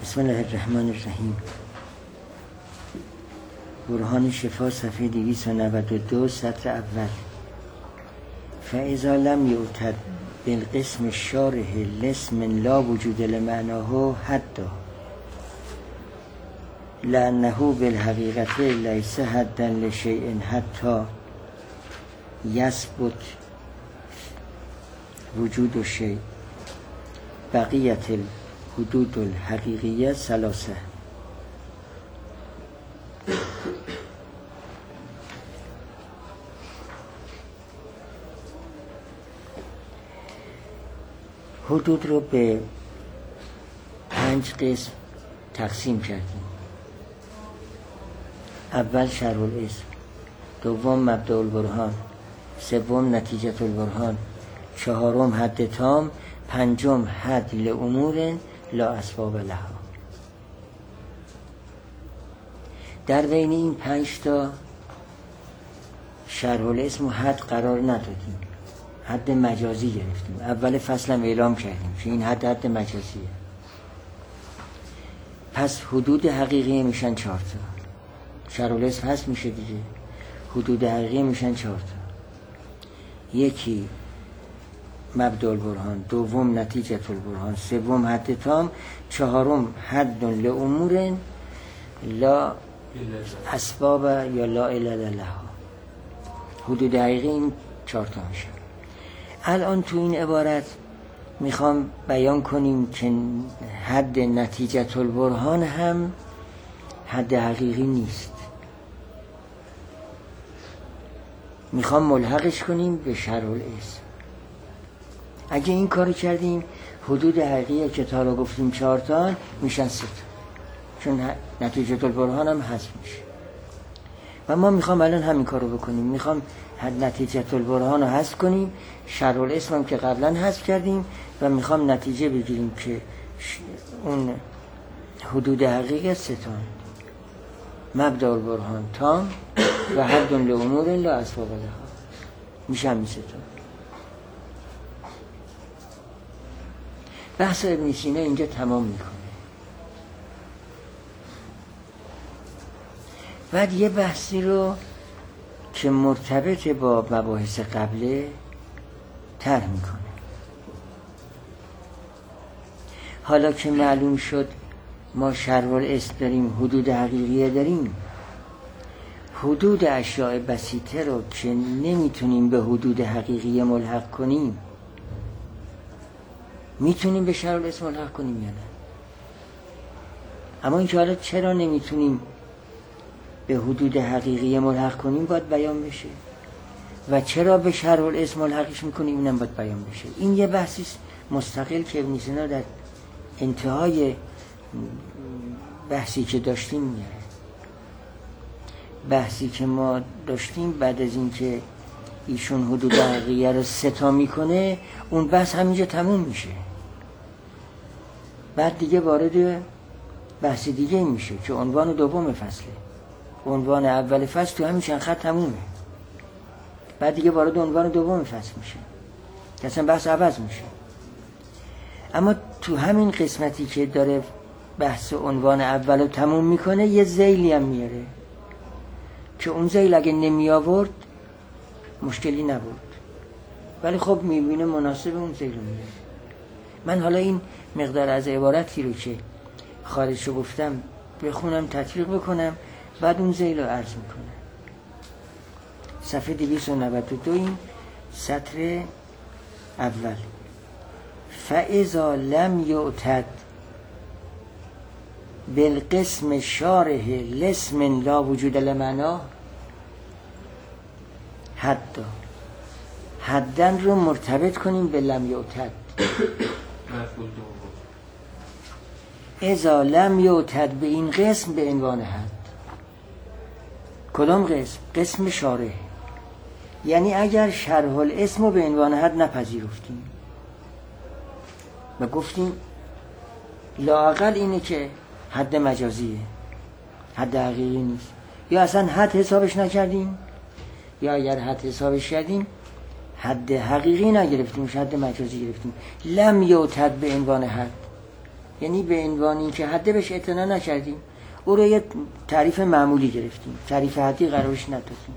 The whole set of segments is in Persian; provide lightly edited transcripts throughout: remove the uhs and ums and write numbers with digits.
بسم الله الرحمن الرحیم. برهان شفا صفحه 292 سطر اول. فاذا لم یعتد بالقسم الشارح لاسم لا وجود لمعناه حدا لانه بالحقیقت لیس حدا لشیء حتی یثبت وجود الشیء. بقیت الحدود الحقیقیه ثلاثه. حدود رو به 5 قسم تقسیم کردیم. اول شرح الاسم، دوم مبدأ البرهان، سوم نتیجة البرهان، چهارم حد تام، پنجم حد لامور لا اسباب لها. در بین این 5 تا شرح الاسم و حد قرار ندادیم، حد مجازی گرفتیم. اول فصلم اعلام کردیم که این حد مجازیه. پس حدود حقیقی میشن 4 تا. شرح الاسم هست میشه دیگه. حدود حقیقی میشن 4 تا. یکی مبدأ البرهان، دوم نتیجة البرهان، سوم حد تام، چهارم حد لامور لا اسباب یا لا علل لها. حدود حقیقی این 4 تا میشه. الان تو این عبارت میخوام بیان کنیم که حد نتیجة البرهان هم حد حقیقی نیست. میخوام ملحقش کنیم به شرح الاسم. اگه این کارو کردیم حدود حقیقی که تا رو گفتیم 4 تا میشن 3 تا، چون نتیجة البرهان هم حذف میشه. و ما میخوام الان همین کارو بکنیم. میخوام نتیجة البرهان رو حذف کنیم، شرح الاسم هم که قبلا حذف کردیم، و میخوام نتیجه بگیریم که اون حدود حقیقی 3 تا، مبدأ البرهان تام و حد لامور لا اسباب لها، میشن این 3 تا. بحث ابن سینا اینجا تمام میکنه. بعد یه بحثی رو که مرتبط با مباحث قبله طرح میکنه. حالا که معلوم شد ما شرح الاسم داریم، حدود حقیقیه داریم، حدود اشیاء بسیطه رو که نمیتونیم به حدود حقیقیه ملحق کنیم، میتونیم به شرح الاسم ملحق کنیم یا نه؟ اما اینکه حالا چرا نمیتونیم به حدود حقیقیه ملحق کنیم باید بیان بشه، و چرا به شرح الاسم ملحقش میکنیم اینم باید بیان بشه. این یه بحثی مستقل که ابن سینا در انتهای بحثی که داشتیم میاره. بحثی که ما داشتیم بعد از اینکه ایشون حدود حقیقیه رو 3 تا میکنه، اون بحث همینجا تموم میشه. بعد دیگه وارد بحث دیگه میشه که عنوان دوم فصله. عنوان اول فصل تو همین چند خط تمومه. بعد دیگه وارد عنوان دوم فصل میشه، اصلا بحث عوض میشه. اما تو همین قسمتی که داره بحث عنوان اول رو تموم میکنه یه ذیلی هم میاره که اون ذیل اگه نمی آورد مشکلی نبود، ولی خب میبینه مناسب اون ذیل رو میاره. من حالا این مقدار از عبارتی رو که خارجشو گفتم بخونم، تطبیق بکنم، بعد اون ذیل رو عرض میکنم. صفحه 292 این سطر اول. فاذا لم یعتد بالقسم شارح لاسم لا وجود لمعناه حدا. حدن رو مرتبط کنیم به لم یعتد. اذا لم یعتد به این قسم به عنوان حد. کدام قسم؟ قسم شارح. یعنی اگر شرح الاسم رو به عنوان حد نپذیرفتیم و گفتیم لااقل اینه که حد مجازیه، حد حقیقی نیست، یا اصلا حد حسابش نکردیم، یا اگر حد حسابش کردیم حد حقیقی نگرفتیم، حد مجازی گرفتیم، لم یعتد به عنوان حد، یعنی به عنوان این که حده بهش اعتنا نکردیم، او رو یه تعریف معمولی گرفتیم، تعریف حدی قرارش ندادیم.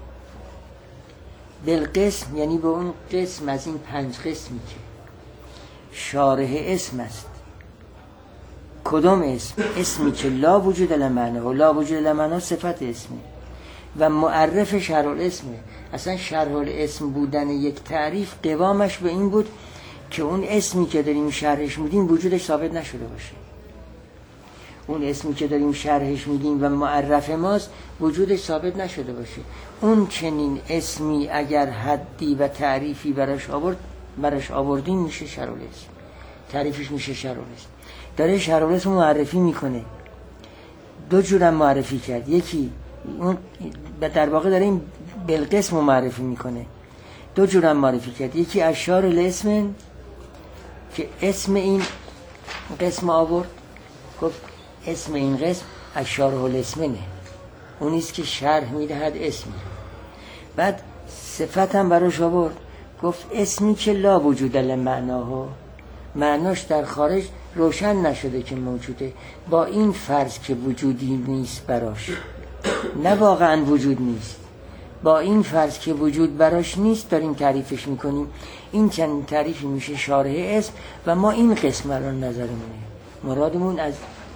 بالقسم یعنی به اون قسم از این 5 قسمی که شارح اسم است. کدام اسم؟ اسمی که لا وجود لمعنه و لا وجود لمعنه صفت اسمه و معرف شرح الاسمه. اصلا شرح الاسم بودن یک تعریف قوامش به این بود که اون اسمی که داریم شرحش میدیم وجودش ثابت نشده باشه. اون اسمی که داریم شرحش میدیم و معرف ماست وجودش ثابت نشده باشه. اون چنین اسمی اگر حدی و تعریفی براش آوردیم میشه شرح الاسم، تعریفش میشه شرح الاسم. داره شرح الاسم معرفی میکنه، 2 جورم معرفی کرد. یکی اون در واقع داره این بالقسم معرفی میکنه، 2 جورم معرفی کرد. یکی اشار الاسم که اسم این قسم آورد، گفت اسم این قسم اشار الاسمنه، اونیست که شرح میدهد اسمی. بعد صفت هم براش آورد، گفت اسمی که لا وجود لمعناها، معناش در خارج روشن نشده که موجوده، با این فرض که وجودی نیست براش، نه واقعا وجود نیست، با این فرض که وجود براش نیست داریم تعریفش میکنیم. این چنین تعریفی میشه شارح اسم و ما این قسم الان نظرمونه، مرادمون از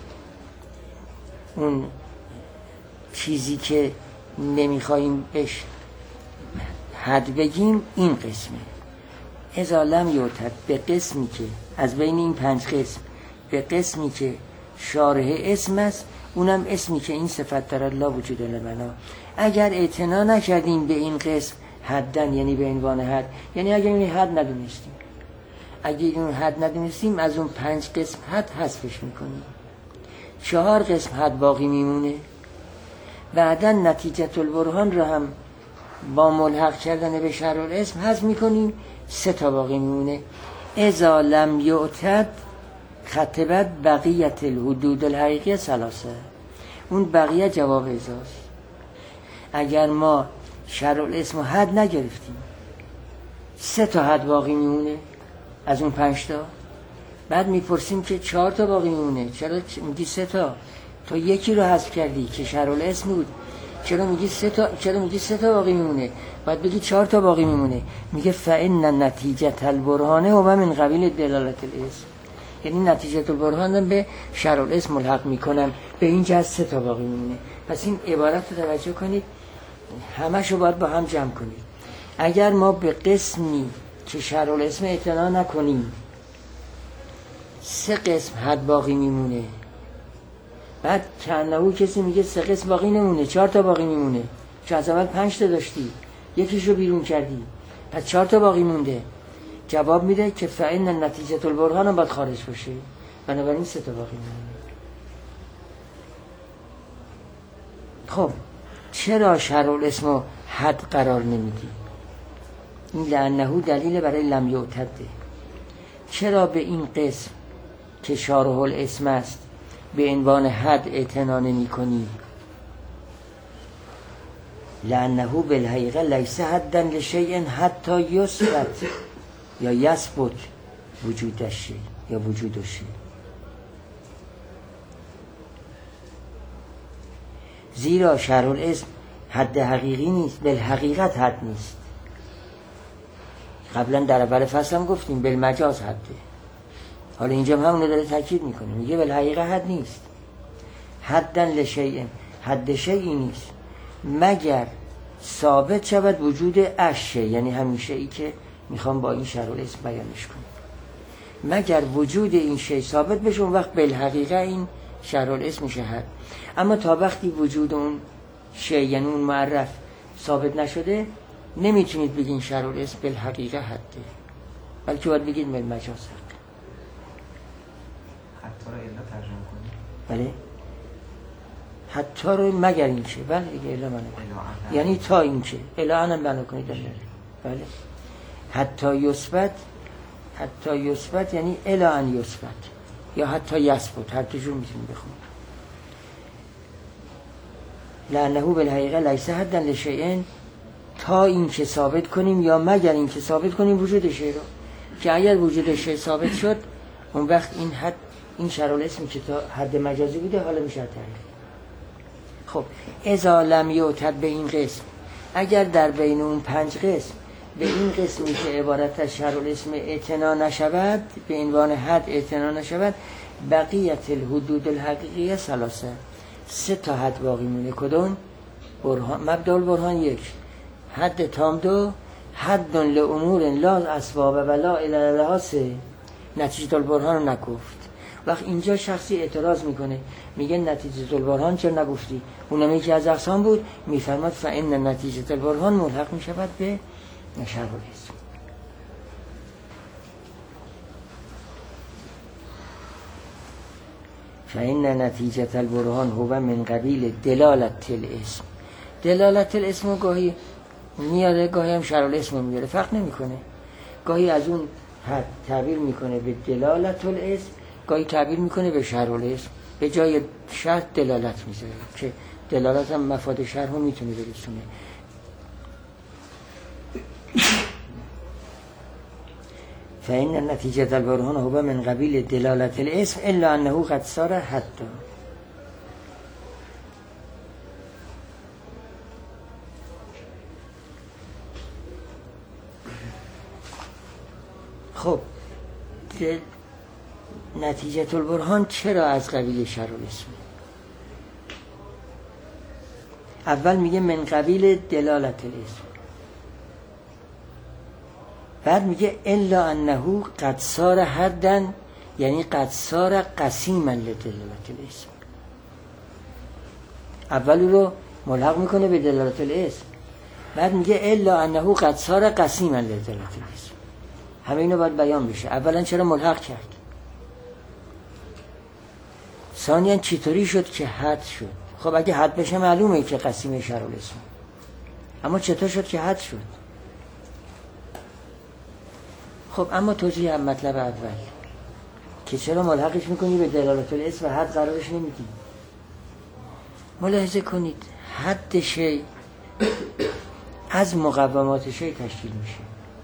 اون چیزی که نمیخواییم بهش حد بگیم این قسمه. اذا لم یعتد به قسمی که از بین این 5 قسم به قسمی که شارح اسم است، اونم اسمی که این صفت دارد لا وجود لمعناه. اگر اعتنا نکردیم به این قسم حدن، یعنی به عنوان حد، یعنی اگر این حد ندونستیم، اگر این حد ندونستیم از اون 5 قسم حد حذفش میکنیم، 4 قسم حد باقی میمونه. بعدا نتیجه البرهان رو هم با ملحق کردن به شرح الاسم حذف میکنیم، 3 تا باقی میمونه. اذا لم یعتد خطبت بقیت الحدود الحقیقی 3، اون بقیه جواب ازاست. اگر ما شرح الاسم حد نگرفتیم 3 تا حد باقی میمونه از اون 5 تا. بعد میپرسیم که 4 تا باقی میمونه، چرا میگی 3 تا؟ تو یکی رو حذف کردی که شرح الاسم بود، چرا میگی 3 تا؟ چرا میگی 3 تا باقی میمونه؟ بعد بگی 4 تا باقی میمونه. میگه فإن نتیجه البرهانه و من قبیل دلالت الاسم، یعنی نتیجه البرهان به شرح الاسم ملحق میکنم، به این جهت 3 تا باقی میمونه. پس این عبارت رو توجه کنید، همشو باید با هم جمع کنید. اگر ما به قسمی که شرح الاسم اعتنا نکنیم 3 قسم حد باقی میمونه، بعد چندهو کسی میگه 3 قسم باقی نمونه، 4 تا باقی میمونه، چون از اول 5 تا داشتی یکیشو بیرون کردی پس 4 تا باقی مونده. جواب میده که فإن نتیجه البرهان هم باید خارج باشه، بنابراین 3 تا باقی میمونه. خب چرا شرح الاسم حد قرار نمیدی؟ این لأنه دلیل برای لم یعتده. چرا به این قسم که شارح الاسم است به عنوان حد اعتنا نمی کنی؟ لأنه بالحقیقه لیس حدا لشیء حتی یثبت یا یثبت وجودش یا وجودش. زیرا شرح الاسم حد حقیقی نیست، بالحقیقت حد نیست. قبلا در اول فصل هم گفتیم بالمجاز حده، حالا اینجا هم همونو داره تاکید میکنه، میگه بالحقیقه حد نیست. حدن لشیء، حد شیئی نیست مگر ثابت شود وجود اشیاء، یعنی همین شیئی که میخوام با این شرح الاسم بیانش کنم، مگر وجود این شیء ثابت بشه اون وقت بالحقیقه این شرح الاسم میشه حد. اما تا وقتی وجود اون شیء یعنی اون معرف ثابت نشده نمیتونید بگین شرح الاسم بالحقیقه حده، بلکه باید بگید بالمجاز حد. حتی رو الا ترجمه کنید. بله حتی رو مگر این چه، بله دیگه الا منو یعنی تا این چه، الا انم منو کنید. بله حتی یثبت یعنی الا ان یثبت یا حتی یثبت، هر دو جور میتونید بخونید. لأنه بالحقیقه لیس حدا لشیء، تا این که ثابت کنیم یا مگر این که ثابت کنیم وجود شیء رو، که اگر وجود شیء ثابت شد اون وقت این حد این شرالاسمی که تا حد مجازی بوده حالا میشه تعریف. خب اذا لم یعتد به این قسم، اگر در بین اون 5 قسم به این قسمی که عبارت از شرالاسم اعتنا نشود، به عنوان حد اعتنا نشود، بقیت الحدود الحقیقیه 3 تا حد باقی مونه. کدوم؟ برهان، مبدأ البرهان 1، حد تام 2، حد لامور لا اسباب و لا علل لها 3، نتیجه البرهان رو نگفت. وقت اینجا شخصی اعتراض میکنه، میگه نتیجه البرهان چرا نگفتی؟ اونم یکی از اقسام بود. میفرماد فإن نتیجه البرهان ملحق میشود به شرالاسم. فإن نتیجه البرهان هو من قبیل دلالت الاسم. دلالت الاسم رو گاهی میاره، گاهی هم شرالاسم رو میاره، فرق نمیکنه. گاهی از اون حد تعبیر میکنه به دلالت الاسم، گاهی تعبیر میکنه به شرالاسم. به جای شرط دلالت میذاره که دلالت هم مفاد شرح رو میتونه برسونه. فإن نتیجه البرهان هو من قبیل دلالت الاسم الا انه قد صار حد. خب نتیجه البرهان چرا از قبیل شرالاسم؟ اول میگه من قبیل دلالت الاسم، بعد میگه الا انه قد صار حدا، یعنی قد صار قسیما لدلالت الاسم. اول رو ملحق میکنه به دلالت الاسم، بعد میگه الا انه قد صار قسیما لدلالت الاسم. همه اینو باید بیان بشه. اولا چرا ملحق کرد؟ ثانیاً چطوری شد که حد شد؟ خب اگه حد بشه معلومه که قسیم شرالاسم، اما چطور شد که حد شد؟ خب اما توضیح هم مطلب اول که چرا ملحقش میکنی به دلالت الاسم و حد قرارش نمیدی. ملاحظه کنید حد شی از مقومات شی تشکیل میشه،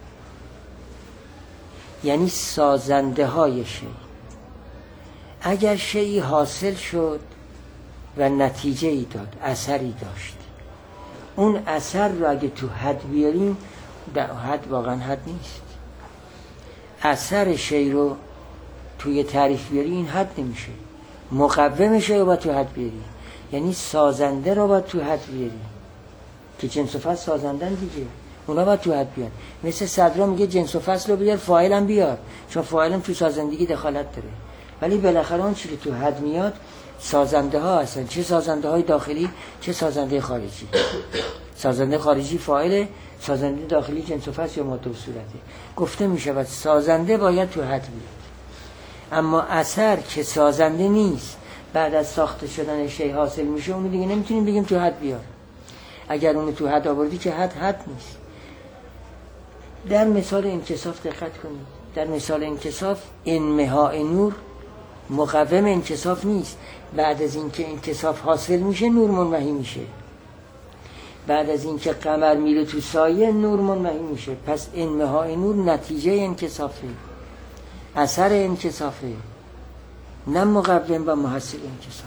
یعنی سازنده های شی. اگر شیئی حاصل شد و نتیجه ای داد، اثری داشت، اون اثر رو اگه تو حد بیاریم، در حد واقعا حد نیست. اثر شی رو توی تعریف بیاری این حد نمیشه. مقوم شی رو باید تو حد بیاری، یعنی سازنده رو باید تو حد بیاری که جنس و فصل سازندن دیگه، اونا باید تو حد بیان. مثل صدرا میگه جنس و فصل رو بیار، فاعل هم بیار، چون فاعل هم تو سازندگی دخالت داره. ولی بالاخره اون چیزی که تو حد میاد سازنده ها هستن، چه سازنده های داخلی چه سازنده خارجی. سازنده خارجی فاعل، سازنده داخلی جنس و فصل یا ماده و صورته. گفته میشه سازنده باید تو حد بیاد. اما اثر که سازنده نیست، بعد از ساخته شدن شی حاصل میشه، اونو دیگه نمیتونیم بگیم تو حد بیار. اگر اونو تو حد آوردی که حد نیست. در مثال انکساف دقت کنید. در مثال انکساف انمهاء نور مقوم انکساف نیست. بعد از اینکه انکساف حاصل میشه نور منمحی میشه. بعد از اینکه قمر میره تو سایه نور منمحی میشه. پس انمهاء نور نتیجه انکسافه، اثر انکسافه، نه مقوم و محصل انکساف.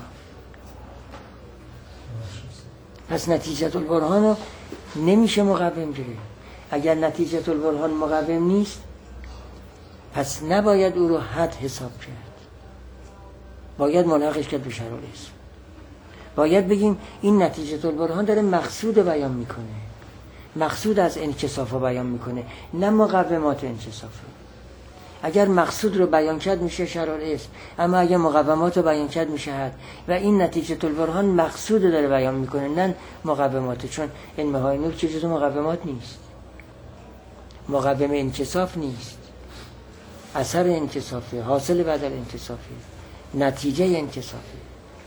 پس نتیجه البرهان رو نمیشه مقوم گیره. اگر نتیجه البرهان مقوم نیست، پس نباید او رو حد حساب کرد، باید ملحقش کرد به شرالاسم. باید بگیم این نتیجه البرهان داره مقصود بیان میکنه، مقصود از انکساف رو بیان میکنه، نه مقومات انکسافه. اگر مقصود رو بیان کرد میشه شرالاسم، اما اگر مقومات رو بیان کرد میشه حد. و این نتیجه البرهان مقصود داره بیان میکنه، نه مقومات. چون انمهاء نور که جزو مقومات نیست، مقوم انکساف نیست، اثر انکسافه، حاصل بعد از انکسافه، نتیجه انکسافه.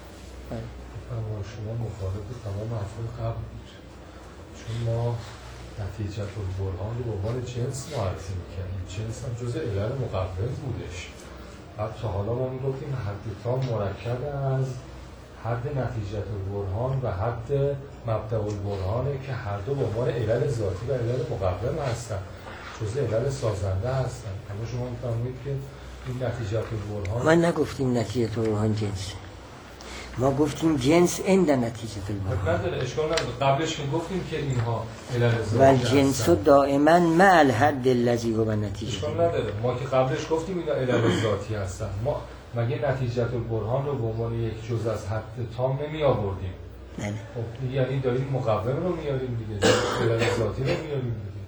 شما مخالف تمام حرفای قبل بود، چون ما نتیجه البرهان رو به عنوان جنس معرفی میکنیم. جنس هم جزء علل مقوم بودش. بعد تا حالا ما میگفتیم حد تام مرکب از حد نتیجه البرهان و حد مبدأ البرهانه که هر دو به عنوان علل ذاتی و علل مقوم هستن، جزء علل سازنده هستن. اما شما میفهمید که این نتیجه البرهان ما نگفتیم نتیجه البرهان جنس، ما گفتیم جنس عند نتیجه البرهان. نداره اشکال نداره. قبلش که گفتیم که اینها علل ذاتی و الجنس دائما مع الحد الذی هو نتیجه. اشکال نداره. ما که قبلش گفتیم اینا علل ذاتی هستن. ما مگه نتیجه البرهان رو به عنوان یک جزء از حد تام نمی آوردیم؟ نه. خب یعنی داریم مقوم رو میاریم دیگه، علل ذاتی رو میاریم دیگه.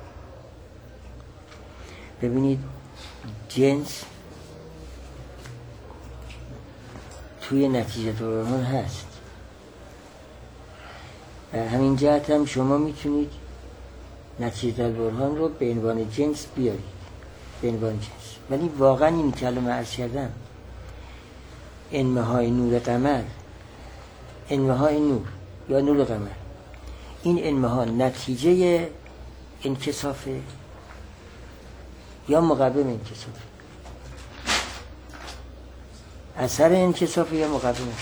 ببینید جنس توی نتیجه البرهان هست. در همین جهت هم شما میتونید نتیجه البرهان رو به عنوان جنس بیارید، به عنوان جنس. ولی واقعا این کلمه عرض کردم انمه های نور قمر، انمه های نور یا نور قمر، این انمه ها نتیجه انکسافه یا مقوم انکسافه؟ اثر انکسافه یا مقومه؟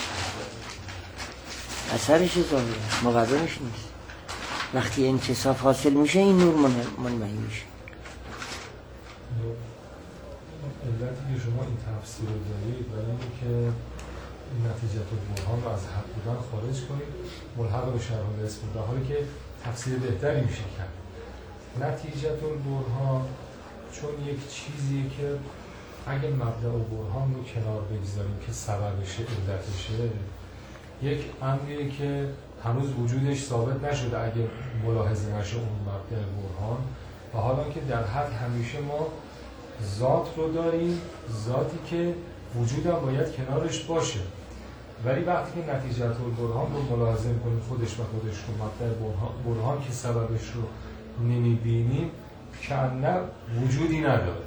اثرش ظاهره، مقومش نیست. وقتی انکساف حاصل میشه این نور منمحی میشه. علتی که شما این تفسیر رو دارید برای اینکه این نتیجه البرهان رو از حد بودن خارج کنید، ملحق به شرح الاسم، در حالی که تفسیر بهتری میشه کرد. نتیجه البرهان چون یک چیزیه که اگه مبدأ و برهان رو کنار بگذاریم که سببشه، علتشه، یک امریه که هنوز وجودش ثابت نشده اگه ملاحظه نشه اون مبدأ برهان. و حالا که در حد همیشه ما ذات رو داریم، ذاتی که وجودم باید کنارش باشه، ولی وقتی که نتیجه البرهان رو ملاحظه می‌کنیم خودش رو مبدأ برهان که سببش رو نمی‌بینیم که نه وجودی نداره.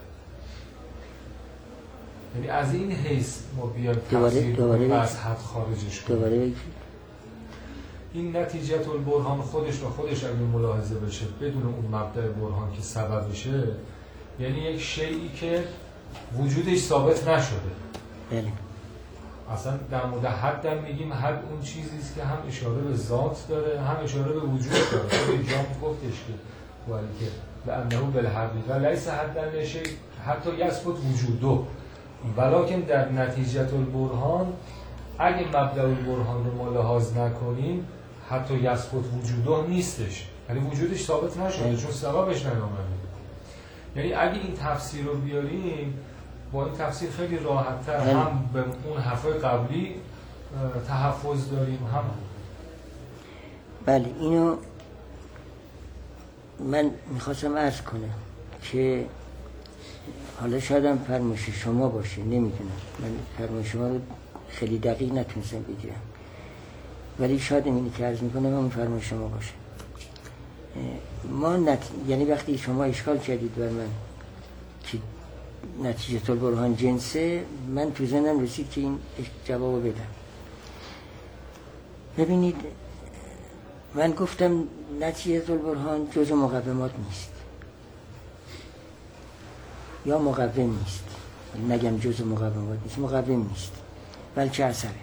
یعنی از این حیث ما بیایم تفسیر کنیم و از حد خارجش کنیم. این نتیجه البرهان خودش اگه ملاحظه بشه بدون اون مبدأ برهان که سببشه، یعنی یک شیئی که وجودش ثابت نشده. اصلا در مورد حد هم میگیم حد اون چیزیست که هم اشاره به ذات داره هم اشاره به وجود داره. خود جام گفتش که ولی که لأنه بالحقیقه لیس حدا لشیء حتی یثبت وجوده، ولکن در نتیجه البرهان اگه مبدأ البرهان رو ملاحظ نکنیم حتی یثبت وجوده نیستش، یعنی وجودش ثابت نشده چون سببش نیامده. یعنی اگه این تفسیر رو بیاریم با این تفسیر خیلی راحت‌تر هم به اون حرفای قبلی تحفظ داریم هم. بله اینو من میخواستم عرض کنم که حالا شاید هم فرمایش شما باشه، نمیدونم، من فرمایش شما رو خیلی دقیق نتونستم بگیرم، ولی شاید اینی که عرض میکنم همون فرمایش شما باشه. یعنی وقتی شما اشکال کردید بر من که نتیجه البرهان جنسه، من تو ذهنم رسید که این جواب بدم. ببینید من گفتم نتیجه البرهان جزء مقومات نیست یا مقوم نیست، نگم جزء مقومات نیست، مقوم نیست بلکه اثره.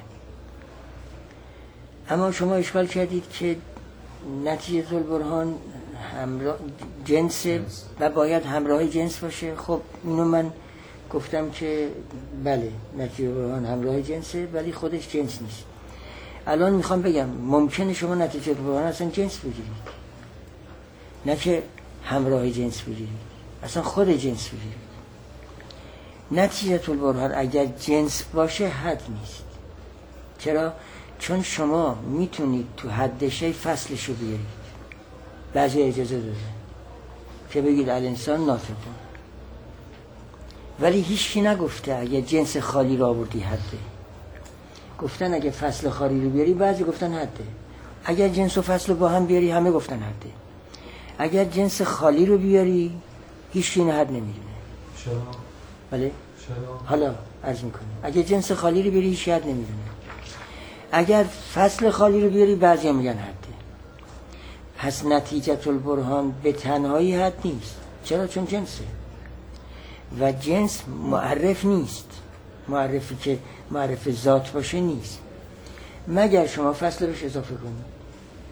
اما شما اشکال کردید که نتیجه البرهان جنس و باید همراه جنس باشه. خب اینو من گفتم که بله نتیجه البرهان همراه جنسه ولی خودش جنس نیست. الان میخوام بگم ممکنه شما نتیجه البرهان اصلا جنس بگیرید، نه که همراه جنس بگیرید، اصلا خود جنس بگیرید. نتیجه البرهان اگر جنس باشه حد نیست. چرا؟ چون شما میتونید تو حد شی فصلشو بیارید. بعضی اجازه داده که بگید الانسان ناطقه، ولی هیچکی نگفته اگه جنس خالی رو آوردی حده. گفتن اگه فصل خالی رو بیاری، بعضی گفتن حده. اگر جنس و فصل رو با هم بیاری، همه گفتن حده. اگر جنس خالی رو بیاری، هیچکی این حد نمیدونه. چرا؟ بله؟ چرا؟ حالا عرض میکنم اگه جنس خالی رو بیاری هیچ حد نمیدونه. اگر فصل خالی رو بیاری بعضی هم میگن حده. پس نتیجه البرهان به تنهایی حد نیست. چرا؟ چون جنسه و جنس معرف نیست. معرفی که معرف ذات باشه نیست، مگر شما فصل بهش اضافه کنید.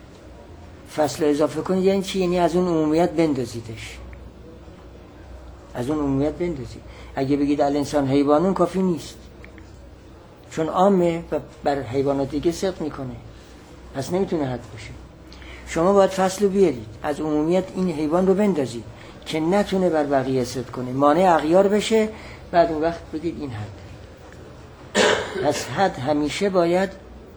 فصل اضافه کنید یعنی چی؟ یعنی از اون عمومیت بندازیدش. از اون عمومیت بندازید. اگه بگید الانسان حیوانون کافی نیست، چون عامه و بر حیوانات دیگه صدق میکنه، پس نمیتونه حد باشه. شما باید فصل رو بیارید، از عمومیت این حیوان رو بندازید که نتونه بر بقیه صدق کنه، مانع اغیار بشه، بعد اون وقت بگید این حد. پس حد همیشه باید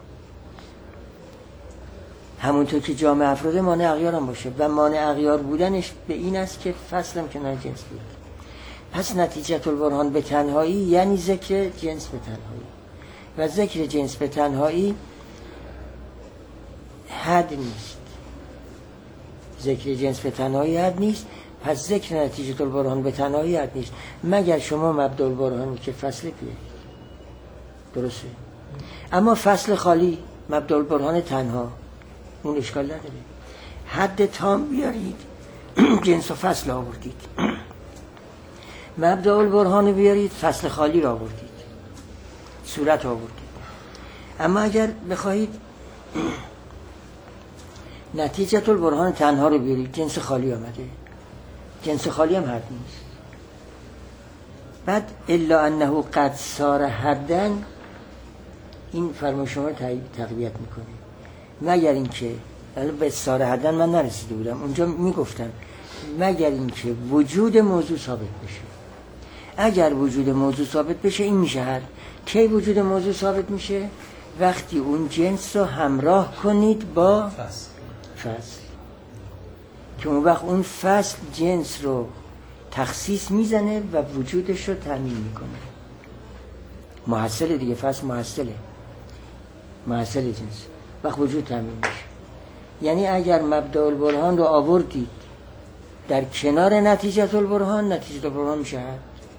همونطور که جامع افراد مانع اغیار هم باشه و مانع اغیار بودنش به این است که فصل هم کنار جنس بیاد. پس نتیجه البرهان به تنهایی یعنی ذکر جنس به تنهایی، و ذکر جنس به تنهایی حد نیست. ذکر جنس به تنهایی حد نیست، پس ذکر نتیجه البرهان به تنهایی حد نیست مگر شما مبدأ البرهان که فصل بیارید. درسته؟ اما فصل خالی مبدأ البرهان تنها اون اشکال نداره. حد تام بیارید جنس و فصل آوردید، مبدأ البرهان بیارید فصل خالی را آوردید، صورت آوردید. اما اگر بخواهید نتیجه البرهان تنها رو بیارید، جنس خالی آمده، جنس خالی هم حد نیست. بعد الا انه قد صار حدن، این فرمایش شما رو تقویت میکنه. مگر اینکه به صار حدن من نرسیده بودم، اونجا میگفتم مگر اینکه وجود موضوع ثابت بشه. اگر وجود موضوع ثابت بشه این میشه حد. کی وجود موضوع ثابت میشه؟ وقتی اون جنس رو همراه کنید با فصل، که اون وقت اون فصل جنس رو تخصیص میزنه و وجودش رو تامین میکنه. محصل دیگه، فصل محصل جنس، وقت وجود تامین میشه. یعنی اگر مبدأ البرهان رو آوردید در کنار نتیجه البرهان، نتیجه البرهان میشه حد.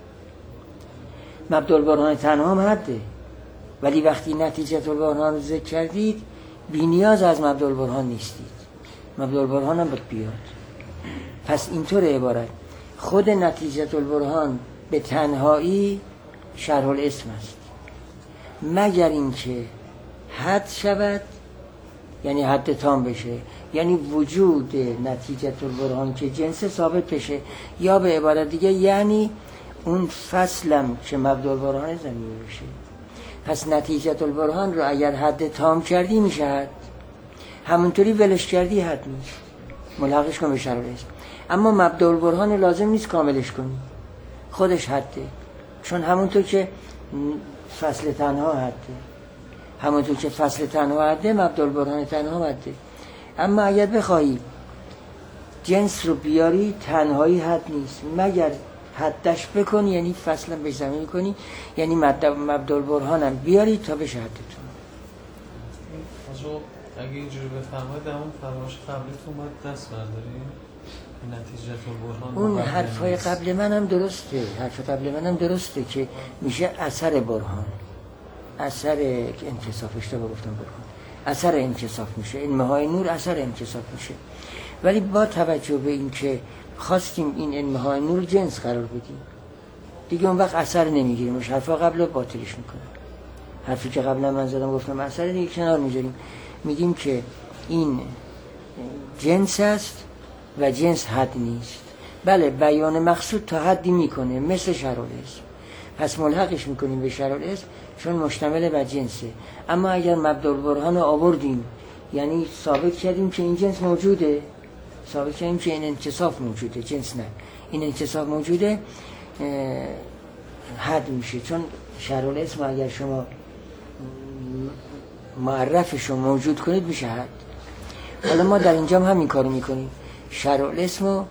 مبدأ البرهان تنها هم حده، ولی وقتی نتیجه البرهان رو ذکر کردید بی نیاز از مبدأ البرهان نیستید، مبدأ البرهان هم باید بیاد. پس اینطور عبارت خود نتیجه البرهان به تنهایی شرح الاسم است، مگر اینکه حد شود، یعنی حد تام بشه، یعنی وجود نتیجه البرهان که جنس ثابت بشه، یا به عبارت دیگه یعنی اون فصلم که مبدأ البرهان زمینی بشه. پس نتیجه البرهان رو اگر حد تام کردی میشه حد، همونطوری ولش کردی حد نیست، ملحقش کن به شرح الاسم. اما مبدأ البرهان لازم نیست کاملش کنی، خودش حده، چون همونطور که فصل تنها حده، همونطور که فصل تنها حده مبدأ البرهان تنها حده. اما اگر بخوایی جنس رو بیاری تنهایی حد نیست، مگر حدش بکنی، یعنی فصلا بهش زمین کنی، یعنی مبدأ البرهان هم بیاری تا بشه حدتون. اگه اینجوری بفرمایید در اون فرمایش قبلیتون باید دست برداریم نتیجه البرهان. اون حرفای قبل منم درسته، حرف قبل منم درسته که میشه اثر برهان، اثر انکساف، اشتباه گفتم برهان، اثر انکساف میشه، علمهای نور اثر انکساف میشه. ولی با توجه به این که خواستیم این علمهای نور جنس قرار بدیم دیگه، اون وقت اثر نمیگیریم، مش حرفا قبل باطلش میکنه. حرفی که قبلا من زدم گفتم اثر دیگه کنار میذاریم، میگیم که این جنس است و جنس حد نیست. بله بیان مقصود تا حدی میکنه، مثل شرح الاسم، پس ملحقش میکنیم به شرح الاسم چون مشتمل بر جنسه. اما اگر مبدأ البرهان رو آوردیم، یعنی ثابت کردیم که این جنس موجوده، ثابت کردیم که این انکساف موجوده، جنس نه، این انکساف موجوده، حد میشه. چون شرح الاسم اگر شما معرفش رو موجود کنید میشه حد. حالا ما در اینجا هم همین کارو میکنیم، شرح الاسم رو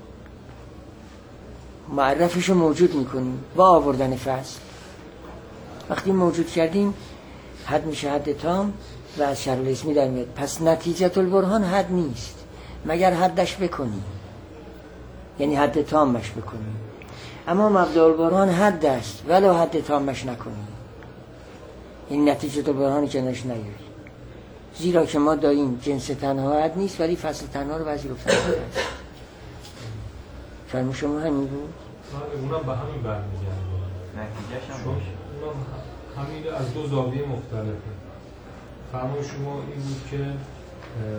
معرفش رو موجود میکنیم با آوردن فصل. وقتی موجود کردیم حد میشه حد تام و از شرح الاسمی در میاد. پس نتیجه البرهان حد نیست مگر حدش بکنی، یعنی حد تامش بکنی. اما مبدأ البرهان حد است ولو حد تامش نکنی، این نتیجه البرهانی که نش نیاری. زیرا که ما داریم جنس تنها حد نیست ولی فصل تنها رو بعضی گفتن حد است. فرمون شما همین بود؟ اونم به همین برمیگرده، نتیجهش هم چون اونم همین از دو زاویه مختلفه. فرمون شما این بود که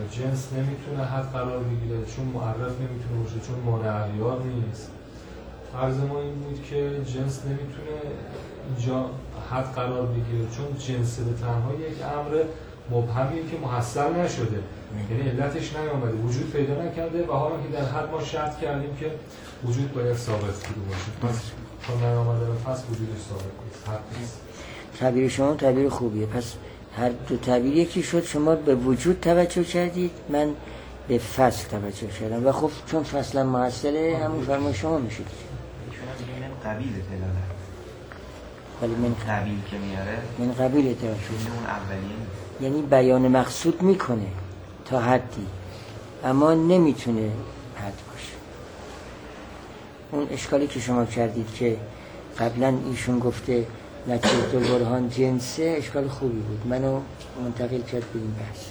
جنس نمیتونه حد قرار بگیره چون معرف نمیتونه باشه، چون مانع اغیار نیست. عرض ما این بود که جنس نمیتونه اینجا حد قرار بگیره چون جنس به تنها یک امر مبهمیه که محصل نشده، یعنی علتش نیامده، وجود پیدا نکرده و حالا که در حد ما شرط کردیم که وجود باید ثابت شده باشه، پس تا نیامده به پس وجودش ثابت نیست، حد نیست. تعبیر شما تعبیر خوبیه. پس هر دو تعبیر یکی شد. شما به وجود توجه کردید، من به فصل توجه کردم و خب چون فصلا محصله همون فرمای شما میشد. ایشون هم قبیل دلالت، ولی من قبیل که میاره من قبیل توجه، اون اولیه، یعنی بیان مقصود میکنه تا حدی اما نمیتونه حد باشه. اون اشکالی که شما کردید که قبلا ایشون گفته نتیجه البرهان جنسه، اشکال خوبی بود، منو منتقل کرد به این بحث.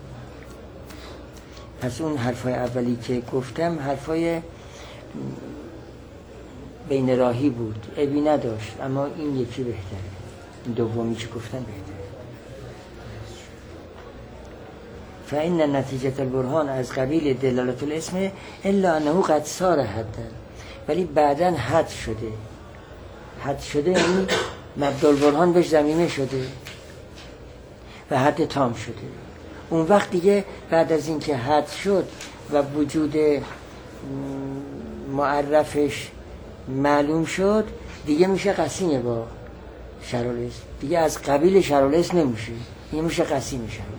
پس اون حرفای اولی که گفتم حرفای بین راهی بود، عیبی نداشت، اما این یکی بهتره، این دومی که گفتم بهتره. فإن نتیجه البرهان از قبیل دلالت الاسم الا انه قد صار حدا، ولی بعداً حد شده. حد شده یعنی مبدأ البرهان بهش ضمیمه شده و حد تام شده. اون وقت دیگه بعد از این که حد شد و وجود معرفش معلوم شد، دیگه میشه قسیم با شرالاسم، دیگه از قبیل شرالاسم نمیشه، دیگه میشه قسیم شرالاسم.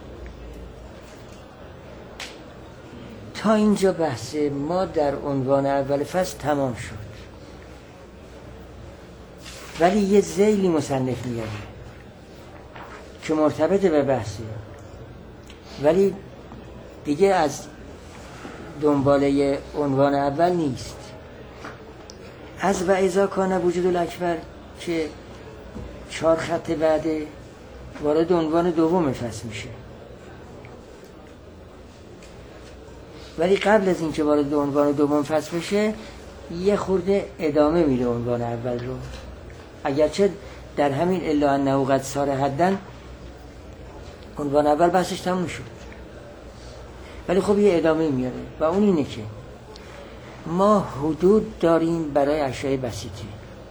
تا اینجا بحث ما در عنوان اول فصل تمام شد. ولی یه ذیلی مصنف میاره که مرتبط به بحثه، ولی دیگه از دنباله عنوان اول نیست. از و اذا کان وجود الاکبر که 4 خط بعد وارد عنوان دوم فصل میشه، ولی قبل از اینکه وارد عنوان دوم فصل بشه یه خورده ادامه میده عنوان اول رو، اگرچه در همین الا انه قد صار حدا عنوان اول بحثش تموم شد، ولی خب یه ادامه میاره و اون اینه که ما حدود داریم برای اشیاء بسیطه.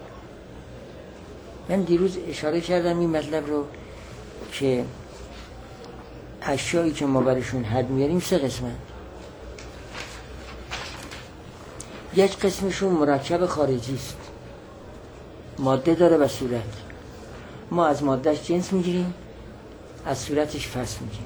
من دیروز اشاره کردم این مطلب رو که اشیایی که ما برشون حد میاریم 3 قسمه. یک قسمشون مرکب خارجی است، ماده داره و صورت. ما از مادهش جنس میگیریم، از صورتش فصل میگیریم.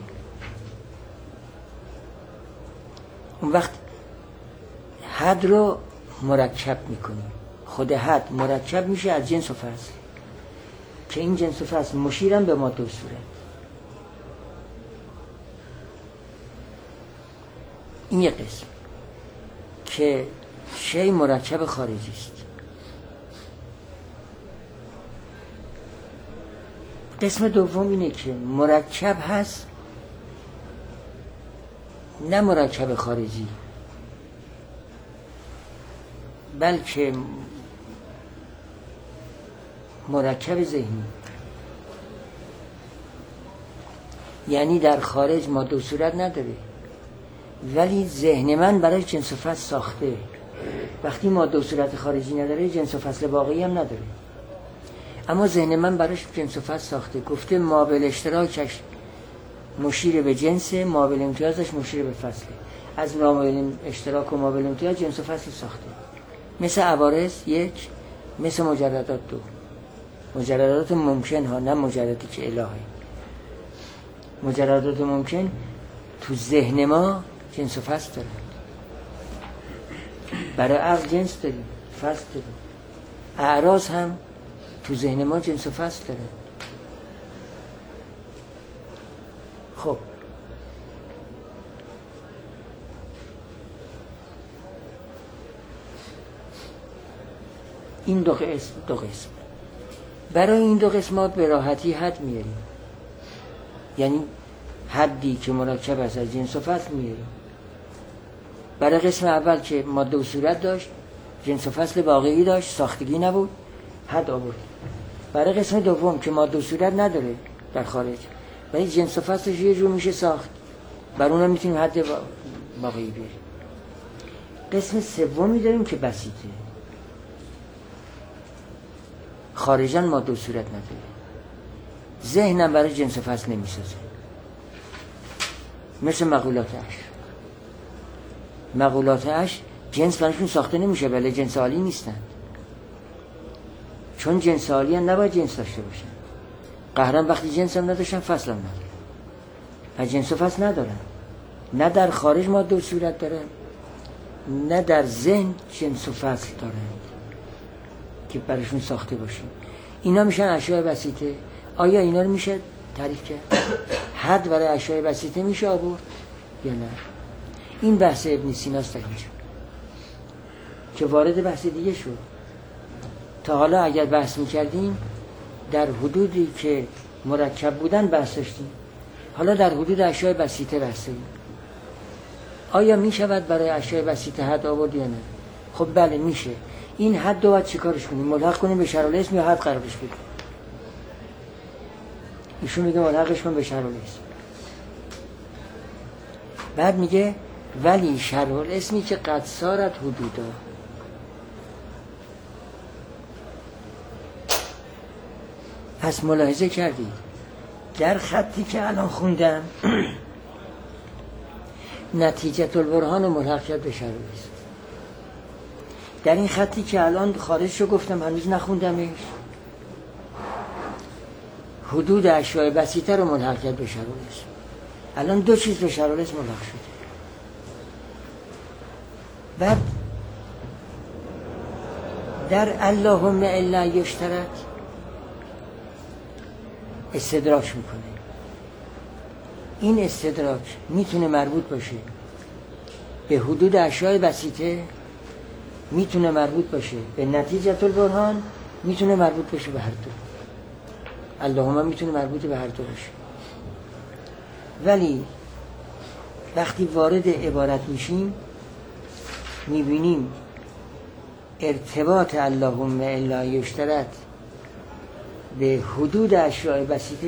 اون وقت حد رو مرکب میکنیم، خود حد مرکب میشه از جنس و فصل که این جنس و فصل مشیرن به ماده و صورت. این یک قسم که شی مرکب خارجی است. قسم دوم اینه که مرکب هست، نه مرکب خارجی بلکه مرکب ذهنی، یعنی در خارج ماده و صورت نداره ولی ذهن من برای جنس و فصل ساخته. وقتی ماده و صورت خارجی نداره جنس و فصل واقعی هم نداره، اما ذهن من براش جنس و فصل ساخته. گفته مابل اشتراکش مشیر به جنس، مابل امتیازش مشیر به فصله. از مابل اشتراک و مابل امتیاز جنس و فصل ساخته، مثل عوارض 1، مثل مجردات 2. مجردات ممکن ها، نه مجردی که الهه. مجردات ممکن تو ذهن ما جنس و فصل داره، برای عقل جنس داریم، فصل داریم. اعراض هم تو ذهن ما جنس و فصل داره. خب این دو قسم برای این 2 قسمات به راحتی حد میاریم، یعنی حدی که مرکب است از جنس و فصل میاریم. برای قسم اول که ماده و صورت داشت، جنس و فصل واقعی داشت، ساختگی نبود، حد آورد. برای قسم دوم که ماده و صورت نداره در خارج ولی جنس و فصلش یه جور میشه ساخت، بر اونم میتونیم حد واقعی بیاریم. قسم سومی داریم که بسیطه، خارجا ماده و صورت نداره. ذهنم برای جنس و فصل نمیسازه. مثل مقولات عشر. مقولات عشر جنس براشون ساخته نمیشه، بله جنس عالی نیستن. چون جنس عالی هم نباید جنس داشته باشن. قهرم وقتی جنس هم نداشتن فصل هم ندارن. و جنس و فصل ندارن. نه در خارج ماده و صورت دارن، نه در ذهن جنس و فصل دارن که براشون ساخته باشیم. اینا میشن اشیاء بسیطه. آیا اینا رو میشه تعریف کرد؟ حد برای اشیاء بسیطه میشه آورد یا نه؟ این بحث ابن سیناست در اینجا که وارد بحث دیگه شد. تا حالا اگر بحث میکردیم در حدودی که مرکب بودن بحث داشتیم، حالا در حدود اشیاء بسیطه بحث داریم. آیا میشود برای اشیاء بسیطه حد آورد یا نه؟ خب بله میشه. این حد رو باید چیکارش کنیم؟ ملحق کنیم به شرح الاسم یا حد قرارش بدیم؟ ایشون میگه ملحقش کن به شرح الاسم. بعد میگه ولی شرح الاسمی که قد صارت حدودا. پس ملاحظه کردید در خطی که الان خوندم نتیجه البرهان رو ملحق کرد به شرح الاسم. در این خطی که الان خارج شو گفتم هنوز نخوندمش، حدود اشیاء بسیطه رو ملحق کرد به شرح الاسم. الان دو چیز به شرح الاسم ملحق شده. بعد در اللهم الا یشترط استدراک میکنه. این استدراک میتونه مربوط باشه به حدود اشیاء بسیطه، میتونه مربوط باشه به نتیجه البرهان، میتونه مربوط باشه به هر دو. اللهم میتونه مربوط به هر دو باشه. ولی وقتی وارد عبارت میشیم میبینیم ارتباط اللهم الا یشترط به حدود اشیاء بسیطه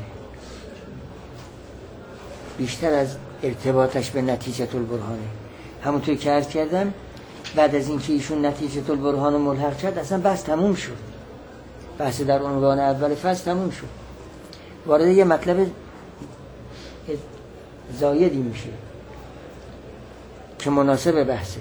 بیشتر از ارتباطش به نتیجه البرهانه. همونطور که عرض کردم بعد از اینکه ایشون نتیجه البرهان ملحق کرد اصلا بحث تموم شد. بحث در عنوان اول فصل تموم شد. وارد یه مطلب زایدی میشه که مناسب بحثه.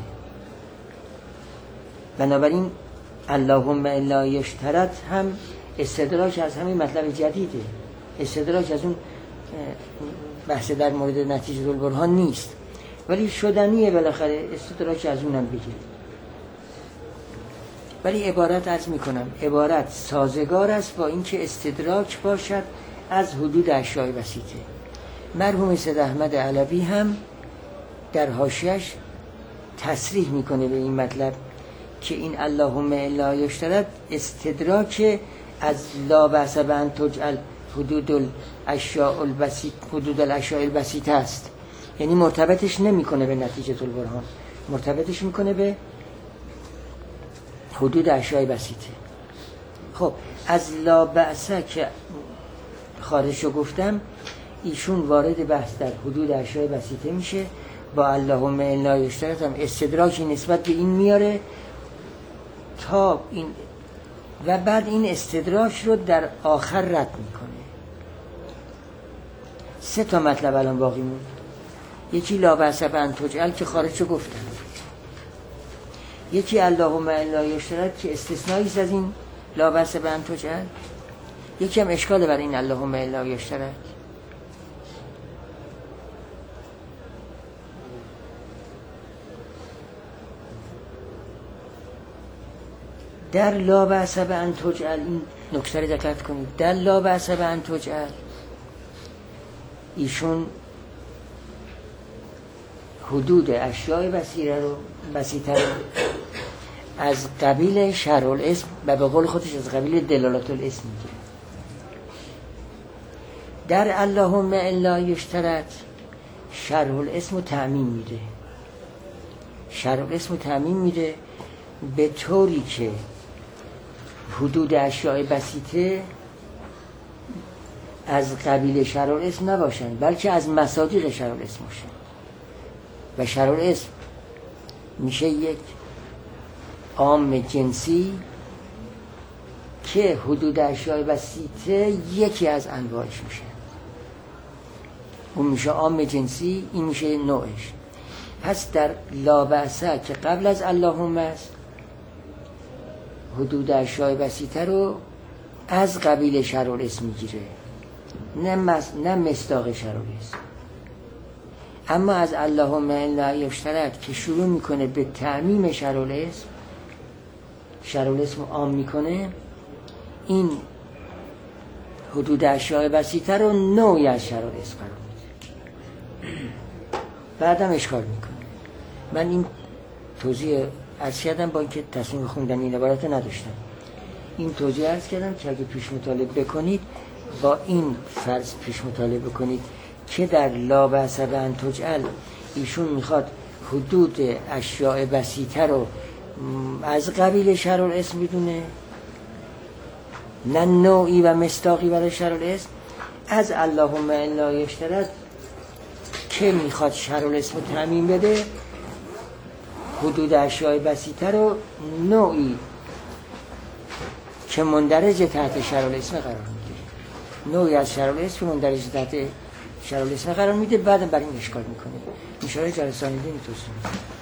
بنابراین اللهم الا یشترط هم استدراک از همین مطلب جدیده. استدراک از اون بحث در مورد نتیجه البرهان نیست، ولی شدنیه بالاخره استدراک از اونم بگیر. ولی عبارت عرض میکنم عبارت سازگار است با اینکه استدراک باشد از حدود اشیاء بسیطه. مرحوم سید احمد علوی هم در حاشیه‌اش تصریح میکنه به این مطلب که این اللهم الا یشترط استدراک از لا بأس بأن تجعل حدود الاشیاء البسیطه است. یعنی مرتبطش نمیکنه به نتیجه البرهان، مرتبطش میکنه به حدود اشیاء بسیطه. خب از لا بأس که خارجشو گفتم، ایشون وارد بحث در حدود اشیاء بسیطه میشه. با اللهم الا یشترط هم استدراکی نسبت به این میاره تا این و بعد این استدراک رو در آخر رد میکنه. 3 تا مطلب الان باقی موند. یکی لا بأس بأن تجعل که خارجشو گفتم، یکی اللهم الا یشترط که استثنایی از این لا بأس بأن تجعل، یکی هم اشکال بر این اللهم الا یشترط. در لا بأس بأن تجعل این نکته رو دقت کنید. در لا بأس بأن تجعل ایشون حدود اشیاء بسیطه رو از قبیل شرح الاسم و به قول خودش از قبیل دلالات الاسم میگیره. در اللهم الا یشترط شرح الاسم رو تعمیم میده. شرح الاسم رو تعمیم میده به طوری که حدود اشیاء بسیطه از قبیل شرح الاسم نباشن، بلکه از مصادیق شرح الاسم باشن. و شرح الاسم میشه یک عام جنسی که حدود اشیاء بسیطه یکی از انواعش میشه. اون میشه عام جنسی، این میشه نوعش. پس در لا بأسه که قبل از اللهم است، حدود اشیاء بسیطه رو از قبیل شرالاسم میگیره، نه مصداق شرالاسم. اما از اللهم الا یشترط که شروع میکنه به تعمیم شرالاسم عام میکنه، این حدود اشیاء بسیطه رو نوعی از شرالاسم قرار میده، بعدم اشکال میکنه. من این توضیح عرض کردم با اینکه تصمیم خوندن این عبارت نداشتم. این توضیح عرض کردم که اگه پیش مطالعه بکنید با این فرض پیش مطالعه بکنید که در لا بأس بأن تجعل ایشون میخواد حدود اشیاء بسیطه رو از قبیل شرالاسم بدونه، نه نوعی و مصداقی برای شرالاسم. از اللهم الا یشترط که میخواد شرالاسم رو تعمیم بده، حدود اشیاء بسیطه رو نوعی که مندرج تحت شرالاسم قرار میده، نوعی از شرالاسم که مندرج تحت شرالاسم قرار میده، بعدم برای این اشکال میکنه. ان شاء الله جلسه آینده این توضیح میدم.